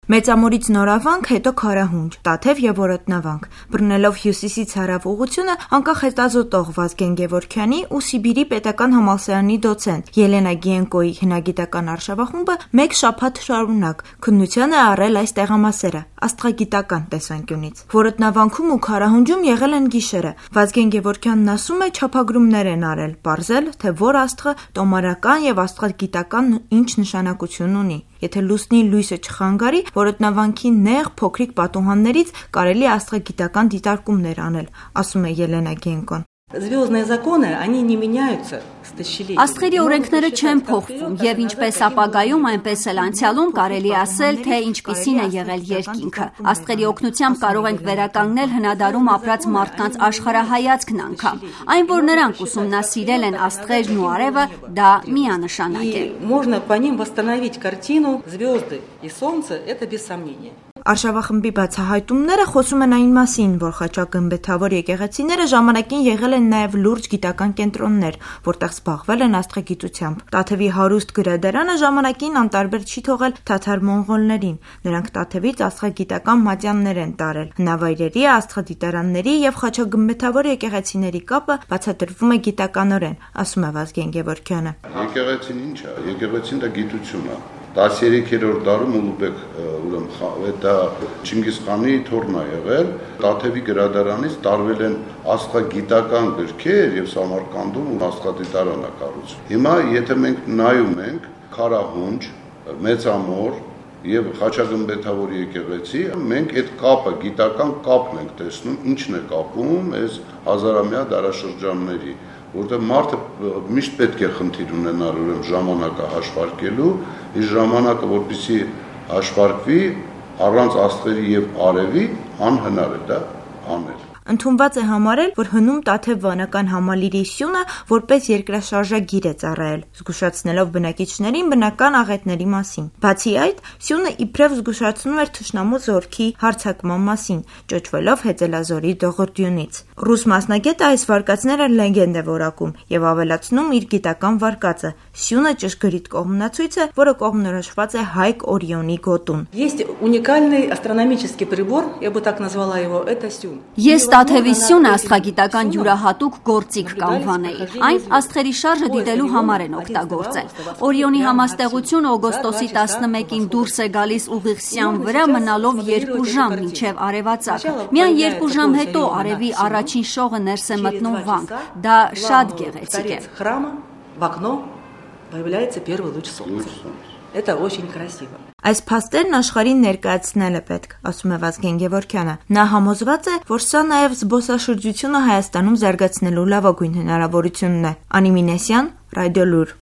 Մեծամորից նորավանք, հետո քարահունջ, Տաթև եւ Որոտնավանք, բռնելով հյուսիսից հարավ ուղղությունը անկախ հետազոտող Վազգեն Գևորգյանի ու Սիբիրի պետական համալսարանի դոցենտ Ելենա Գիենկոյի հնագիտական արշավախումբը մեկ շաբաթ շարունակ քննության է առել այս տեղամասերը աստղագիտական տեսանկյունից։ Որոտնավանքում ու քարահունջում եղել են գիշերը։ Վազգեն Գևորգյանն ասում է, չափագրումներ են արել, պարզել, թե որ աստղը տոմարական եւ աստղագիտական ինչ նշանակություն ունի։ Եթե լուսնի լույսը չխանգարի, Որոտնավանքի նեղ փոքրիկ պատուհաններից կարելի է աստղագիտական դիտարկումներ անել, ասում է Ելենա Գենկոն։ Звездные законы, они не меняются с тысячелетиями. Աստղերի օրենքները չեն փոխվում, եւ ինչպես ապագայում, այնպես էլ անցյալում կարելի ասել, թե ինչպիսին է եղել երկինքը։ Աստղերի օգնությամբ կարող ենք վերականգնել հնադարում ապրած մարդկանց աշխարհայացքն անգամ։ Այն, որ նրանք ուսումնասիրել են աստղերն ու արևը, դա միանշանակ է։ Можно по ним восстановить картину звезды и солнце, это без сомнения. Արշավախմբի բացահայտումները խոսում են այն մասին, որ խաչագմբեթավոր եկեղեցիները ժամանակին եղել են նաև լուրջ գիտական կենտրոններ, որտեղ զբաղվել են աստղագիտությամբ։ Տաթևի հարուստ գրադարանը ժամանակին անտարբեր չի թողել թաթար-մոնղոլներին։ Նրանք Տաթևից աստղագիտական մատյաններ են տարել։ Հնավայրերի, աստղադիտարանների եւ խաչագմբեթավոր եկեղեցիների կապը բացատրվում է գիտականորեն, ասում է Վազգեն Գևորգյանը։ Եկեղեցին ինչ է? Եկեղեցին դա գիտություն է։ 13-րդ դարում Ուլուբեկ ուրեմն դա Չինգիզ խանի թորն է եղել, Տաթևի գրադարանից տարվել են աստղագիտական գրքեր եւ Սամարկանդում աստղադիտարան է կառուցվել։ Հիմա եթե մենք նայում ենք քարահունջ, մեծամոր եւ խաչագմբեթավոր եկեղեցի, մենք այդ կապը, գիտական կապն ենք տեսնում, ինչն է կապում այս հազարամյա դարաշրջանների, որտեղ մարդը միշտ պետք է խնդիր ունենալ ուրեմն ժամանակը հաշվարկելու, իսկ ժամանակը որպեսզի հաշվարկվի առանց աստղերի եւ արևի անհնար է դա անել։ Ընդունված է համարել, որ հնում Տաթև վանական համալիրի սյունը որպես երկրաշարժագիր է ծառայել, զգուշացնելով բնակիչներին բնական աղետների մասին։ Բացի այդ, սյունը իբրև զգուշացնում էր թշնամու զորքի հարձակման մասին, ճոճվելով Հեծելազորի դողորդյունից։ Ռուս մասնագետը այս վարկածները լեգենդ է որակում եւ ավելացնում իր գիտական վարկածը։ Սյունը ճշգրիտ կողմնացույց է, որը կողմնորոշված է Հայկ Օրիոնի գոտուն։ Есть уникальный астрономический прибор, я бы так назвала его, это сюн. Տաթևի սյունը աստղագիտական յուրահատուկ գործիք կանվանեի։ Այն աստղերի շարժը դիտելու համար են օգտագործել։ Օրիոնի համաստեղությունը օգոստոսի 11-ին դուրս է գալիս ուղիղ սյան վրա մնալով 2 ժամ մինչև արևածագը։ Միայն 2 ժամ հետո արևի առաջին շողը ներս է մտնում վանք։ Դա շատ գեղեցիկ է։ Храма в окно появляется первый луч солнца. Это очень красиво. Այս փաստերն աշխարհին ներկայացնել է պետք, ասում է Վազգեն Գևորգյանը։ Նա համոզված է, որ սա նաև զբոսաշրջությունը Հայաստանում զարգացնելու լավագույն հնարավորությունն է։ Անի Մինեսյան, Ռադիոլուր։